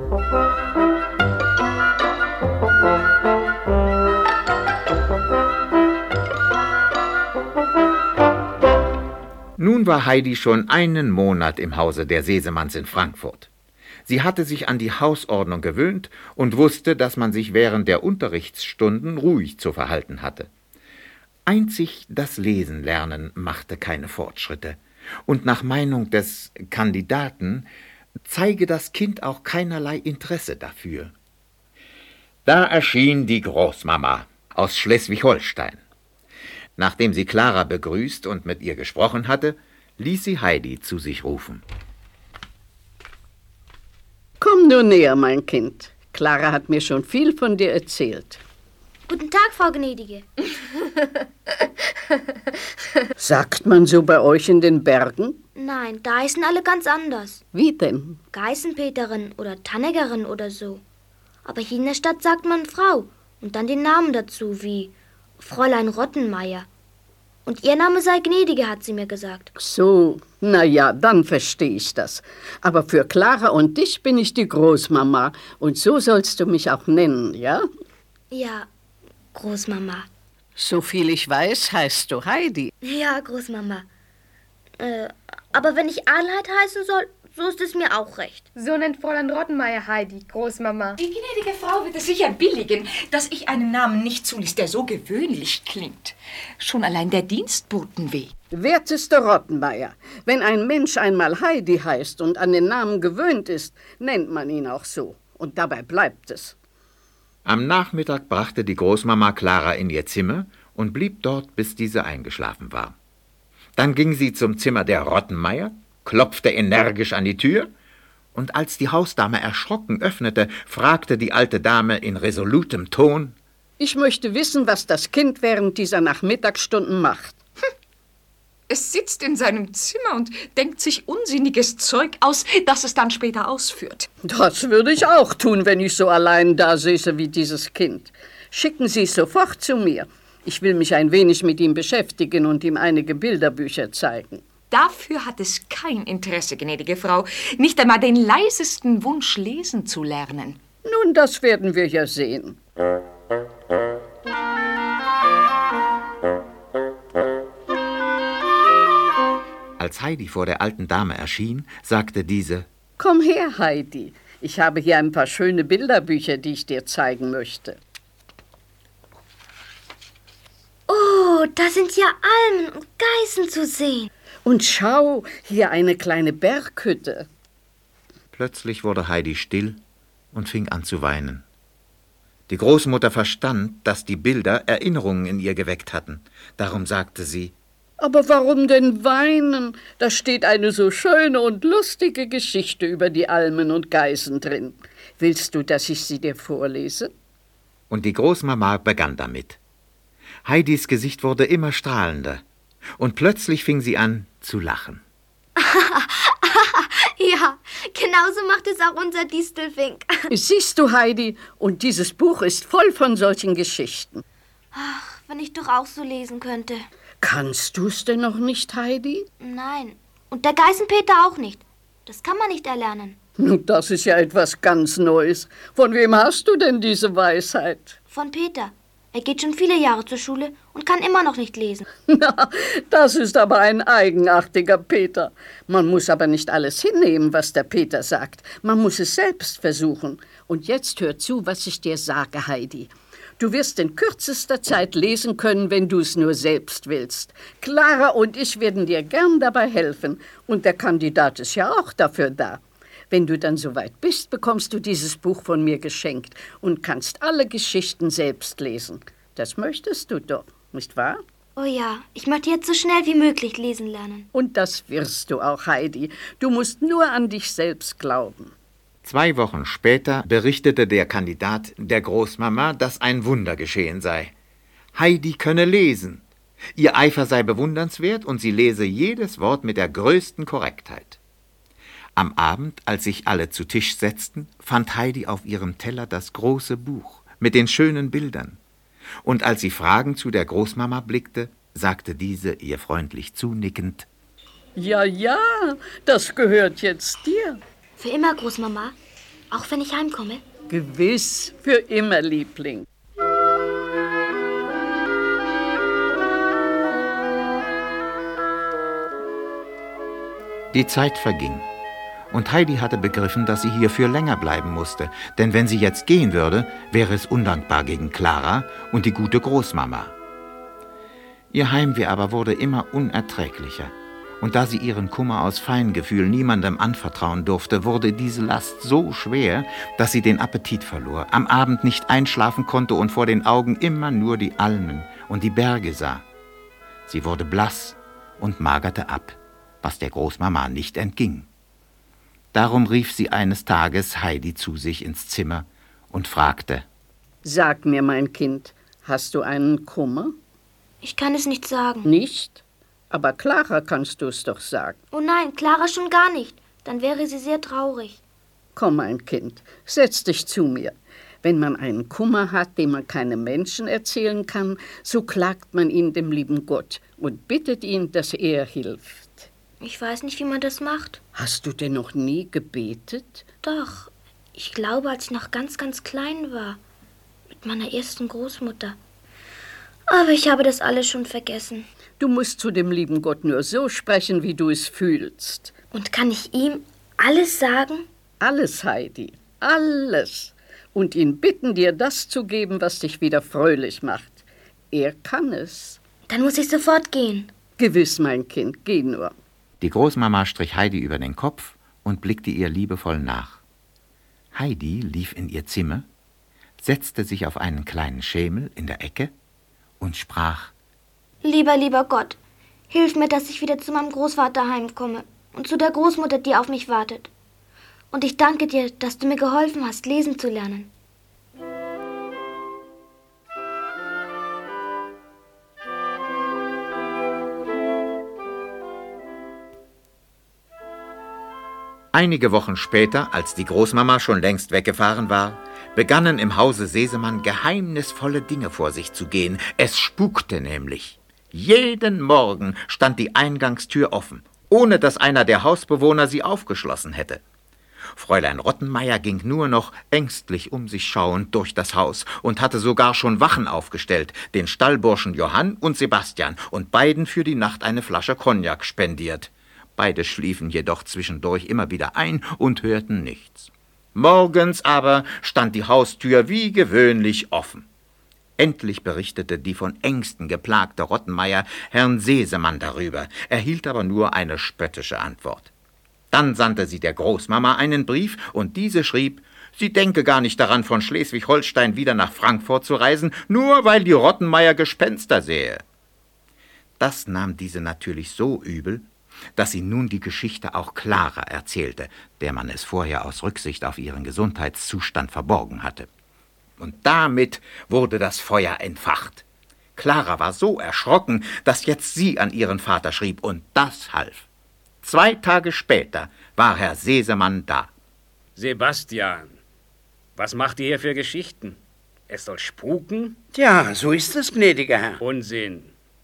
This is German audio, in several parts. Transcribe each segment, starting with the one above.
Nun war Heidi schon einen Monat im Hause der Sesemanns in Frankfurt. Sie hatte sich an die Hausordnung gewöhnt und wusste, dass man sich während der Unterrichtsstunden ruhig zu verhalten hatte. Einzig das Lesenlernen machte keine Fortschritte. Und nach Meinung des Kandidaten zeige das Kind auch keinerlei Interesse dafür. Da erschien die Großmama aus Schleswig-Holstein. Nachdem sie Clara begrüßt und mit ihr gesprochen hatte, ließ sie Heidi zu sich rufen. Komm nur näher, mein Kind. Clara hat mir schon viel von dir erzählt. Guten Tag, Frau Gnädige. Sagt man so bei euch in den Bergen? Nein, da heißen alle ganz anders. Wie denn? Geißenpeterin oder Tanneggerin oder so. Aber hier in der Stadt sagt man Frau und dann den Namen dazu, wie Fräulein Rottenmeier. Und ihr Name sei Gnädige, hat sie mir gesagt. So, na ja, dann verstehe ich das. Aber für Clara und dich bin ich die Großmama. Und so sollst du mich auch nennen, ja? Ja, Großmama. So viel ich weiß, heißt du Heidi. Ja, Großmama. Aber wenn ich Adelheid heißen soll, so ist es mir auch recht. So nennt Fräulein Rottenmeier Heidi, Großmama. Die gnädige Frau wird es sicher billigen, dass ich einen Namen nicht zuließ, der so gewöhnlich klingt. Schon allein der Dienstbotenweg. Werteste Rottenmeier, wenn ein Mensch einmal Heidi heißt und an den Namen gewöhnt ist, nennt man ihn auch so. Und dabei bleibt es. Am Nachmittag brachte die Großmama Clara in ihr Zimmer und blieb dort, bis diese eingeschlafen war. Dann ging sie zum Zimmer der Rottenmeier, klopfte energisch an die Tür, und als die Hausdame erschrocken öffnete, fragte die alte Dame in resolutem Ton: Ich möchte wissen, was das Kind während dieser Nachmittagsstunden macht. Es sitzt in seinem Zimmer und denkt sich unsinniges Zeug aus, das es dann später ausführt. Das würde ich auch tun, wenn ich so allein da säße wie dieses Kind. Schicken Sie es sofort zu mir. Ich will mich ein wenig mit ihm beschäftigen und ihm einige Bilderbücher zeigen. Dafür hat es kein Interesse, gnädige Frau, nicht einmal den leisesten Wunsch, lesen zu lernen. Nun, das werden wir ja sehen. Als Heidi vor der alten Dame erschien, sagte diese: Komm her, Heidi. Ich habe hier ein paar schöne Bilderbücher, die ich dir zeigen möchte. Oh, da sind ja Almen und Geißen zu sehen. Und schau, hier eine kleine Berghütte. Plötzlich wurde Heidi still und fing an zu weinen. Die Großmutter verstand, dass die Bilder Erinnerungen in ihr geweckt hatten. Darum sagte sie: Aber warum denn weinen? Da steht eine so schöne und lustige Geschichte über die Almen und Geißen drin. Willst du, dass ich sie dir vorlese? Und die Großmama begann damit. Heidis Gesicht wurde immer strahlender. Und plötzlich fing sie an zu lachen. Ja, genauso macht es auch unser Distelfink. Siehst du, Heidi, und dieses Buch ist voll von solchen Geschichten. Ach, wenn ich doch auch so lesen könnte. Kannst du's denn noch nicht, Heidi? Nein, und der Geißenpeter auch nicht. Das kann man nicht erlernen. Nun, das ist ja etwas ganz Neues. Von wem hast du denn diese Weisheit? Von Peter. Er geht schon viele Jahre zur Schule und kann immer noch nicht lesen. Na, das ist aber ein eigenartiger Peter. Man muss aber nicht alles hinnehmen, was der Peter sagt. Man muss es selbst versuchen. Und jetzt hör zu, was ich dir sage, Heidi. Du wirst in kürzester Zeit lesen können, wenn du es nur selbst willst. Clara und ich werden dir gern dabei helfen. Und der Kandidat ist ja auch dafür da. Wenn du dann soweit bist, bekommst du dieses Buch von mir geschenkt und kannst alle Geschichten selbst lesen. Das möchtest du doch, nicht wahr? Oh ja, ich möchte jetzt so schnell wie möglich lesen lernen. Und das wirst du auch, Heidi. Du musst nur an dich selbst glauben. 2 Wochen später berichtete der Kandidat der Großmama, dass ein Wunder geschehen sei. Heidi könne lesen. Ihr Eifer sei bewundernswert und sie lese jedes Wort mit der größten Korrektheit. Am Abend, als sich alle zu Tisch setzten, fand Heidi auf ihrem Teller das große Buch mit den schönen Bildern. Und als sie fragend zu der Großmama blickte, sagte diese ihr freundlich zunickend: Ja, ja, das gehört jetzt dir. Für immer, Großmama? Auch wenn ich heimkomme? Gewiss, für immer, Liebling. Die Zeit verging. Und Heidi hatte begriffen, dass sie hierfür länger bleiben musste, denn wenn sie jetzt gehen würde, wäre es undankbar gegen Klara und die gute Großmama. Ihr Heimweh aber wurde immer unerträglicher, und da sie ihren Kummer aus Feingefühl niemandem anvertrauen durfte, wurde diese Last so schwer, dass sie den Appetit verlor, am Abend nicht einschlafen konnte und vor den Augen immer nur die Almen und die Berge sah. Sie wurde blass und magerte ab, was der Großmama nicht entging. Darum rief sie eines Tages Heidi zu sich ins Zimmer und fragte: Sag mir, mein Kind, hast du einen Kummer? Ich kann es nicht sagen. Nicht? Aber Klara kannst du es doch sagen. Oh nein, Klara schon gar nicht. Dann wäre sie sehr traurig. Komm, mein Kind, setz dich zu mir. Wenn man einen Kummer hat, den man keinem Menschen erzählen kann, so klagt man ihn dem lieben Gott und bittet ihn, dass er hilft. Ich weiß nicht, wie man das macht. Hast du denn noch nie gebetet? Doch, ich glaube, als ich noch ganz, ganz klein war. Mit meiner ersten Großmutter. Aber ich habe das alles schon vergessen. Du musst zu dem lieben Gott nur so sprechen, wie du es fühlst. Und kann ich ihm alles sagen? Alles, Heidi, alles. Und ihn bitten, dir das zu geben, was dich wieder fröhlich macht. Er kann es. Dann muss ich sofort gehen. Gewiss, mein Kind, geh nur. Die Großmama strich Heidi über den Kopf und blickte ihr liebevoll nach. Heidi lief in ihr Zimmer, setzte sich auf einen kleinen Schemel in der Ecke und sprach: Lieber Gott, hilf mir, dass ich wieder zu meinem Großvater heimkomme und zu der Großmutter, die auf mich wartet. Und ich danke dir, dass du mir geholfen hast, lesen zu lernen. Einige Wochen später, als die Großmama schon längst weggefahren war, begannen im Hause Sesemann geheimnisvolle Dinge vor sich zu gehen. Es spukte nämlich. Jeden Morgen stand die Eingangstür offen, ohne dass einer der Hausbewohner sie aufgeschlossen hätte. Fräulein Rottenmeier ging nur noch ängstlich um sich schauend durch das Haus und hatte sogar schon Wachen aufgestellt, den Stallburschen Johann und Sebastian, und beiden für die Nacht eine Flasche Cognac spendiert. Beide schliefen jedoch zwischendurch immer wieder ein und hörten nichts. Morgens aber stand die Haustür wie gewöhnlich offen. Endlich berichtete die von Ängsten geplagte Rottenmeier Herrn Sesemann darüber, erhielt aber nur eine spöttische Antwort. Dann sandte sie der Großmama einen Brief, und diese schrieb, sie denke gar nicht daran, von Schleswig-Holstein wieder nach Frankfurt zu reisen, nur weil die Rottenmeier Gespenster sähe. Das nahm diese natürlich so übel, dass sie nun die Geschichte auch Klara erzählte, der man es vorher aus Rücksicht auf ihren Gesundheitszustand verborgen hatte. Und damit wurde das Feuer entfacht. Klara war so erschrocken, dass jetzt sie an ihren Vater schrieb, und das half. 2 Tage später war Herr Sesemann da. Sebastian, was macht ihr hier für Geschichten? Es soll spuken? Ja, so ist es, gnädiger Herr. Unsinn.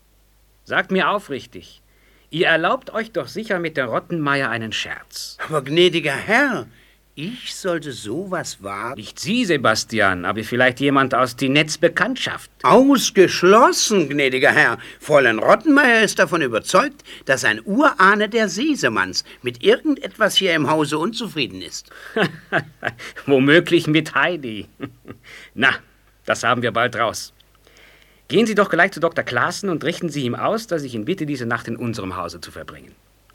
Sagt mir aufrichtig, ihr erlaubt euch doch sicher mit der Rottenmeier einen Scherz. Aber gnädiger Herr, ich sollte sowas wagen? Nicht Sie, Sebastian, aber vielleicht jemand aus die Netzbekanntschaft. Ausgeschlossen, gnädiger Herr. Fräulein Rottenmeier ist davon überzeugt, dass ein Urahne der Sesemanns mit irgendetwas hier im Hause unzufrieden ist. Womöglich mit Heidi. Na, das haben wir bald raus. Gehen Sie doch gleich zu Dr. Claassen und richten Sie ihm aus, dass ich ihn bitte, diese Nacht in unserem Hause zu verbringen.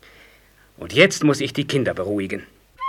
Und jetzt muss ich die Kinder beruhigen.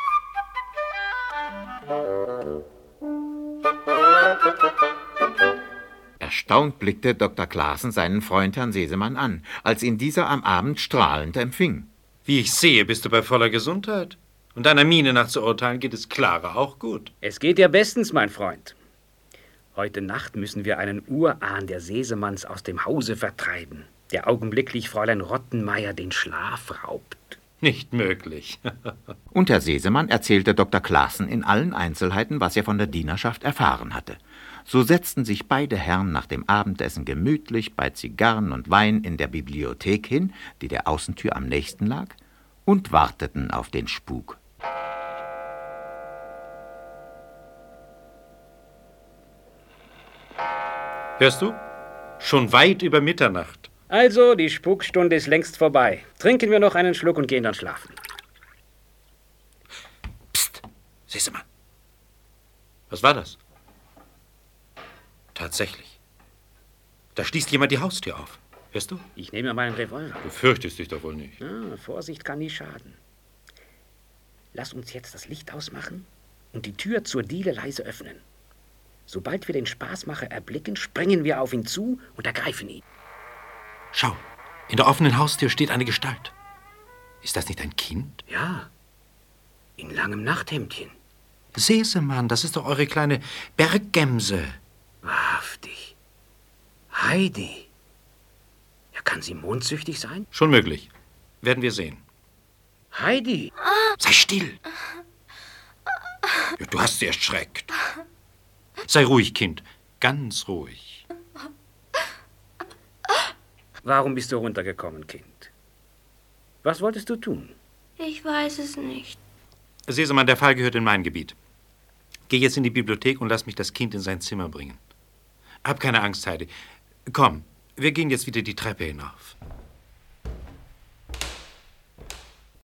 Erstaunt blickte Dr. Claassen seinen Freund Herrn Sesemann an, als ihn dieser am Abend strahlend empfing. Wie ich sehe, bist du bei voller Gesundheit. Und deiner Miene nach zu urteilen, geht es Klara auch gut. Es geht ihr bestens, mein Freund. Heute Nacht müssen wir einen Urahn der Sesemanns aus dem Hause vertreiben, der augenblicklich Fräulein Rottenmeier den Schlaf raubt. Nicht möglich. Und Herr Sesemann erzählte Dr. Claassen in allen Einzelheiten, was er von der Dienerschaft erfahren hatte. So setzten sich beide Herren nach dem Abendessen gemütlich bei Zigarren und Wein in der Bibliothek hin, die der Außentür am nächsten lag, und warteten auf den Spuk. Hörst du? Schon weit über Mitternacht. Also, die Spukstunde ist längst vorbei. Trinken wir noch einen Schluck und gehen dann schlafen. Psst, Sesemann. Was war das? Tatsächlich. Da schließt jemand die Haustür auf. Hörst du? Ich nehme meinen Revolver. Du fürchtest dich doch wohl nicht. Ja, Vorsicht kann nie schaden. Lass uns jetzt das Licht ausmachen und die Tür zur Diele leise öffnen. Sobald wir den Spaßmacher erblicken, springen wir auf ihn zu und ergreifen ihn. Schau, in der offenen Haustür steht eine Gestalt. Ist das nicht ein Kind? Ja, in langem Nachthemdchen. Sesemann, das ist doch eure kleine Berggemse. Wahrhaftig. Heidi. Ja, kann sie mondsüchtig sein? Schon möglich. Werden wir sehen. Heidi! Sei still! Ja, du hast sie erschreckt. Sei ruhig, Kind. Ganz ruhig. Warum bist du runtergekommen, Kind? Was wolltest du tun? Ich weiß es nicht. Sesemann, der Fall gehört in mein Gebiet. Geh jetzt in die Bibliothek und lass mich das Kind in sein Zimmer bringen. Hab keine Angst, Heidi. Komm, wir gehen jetzt wieder die Treppe hinauf.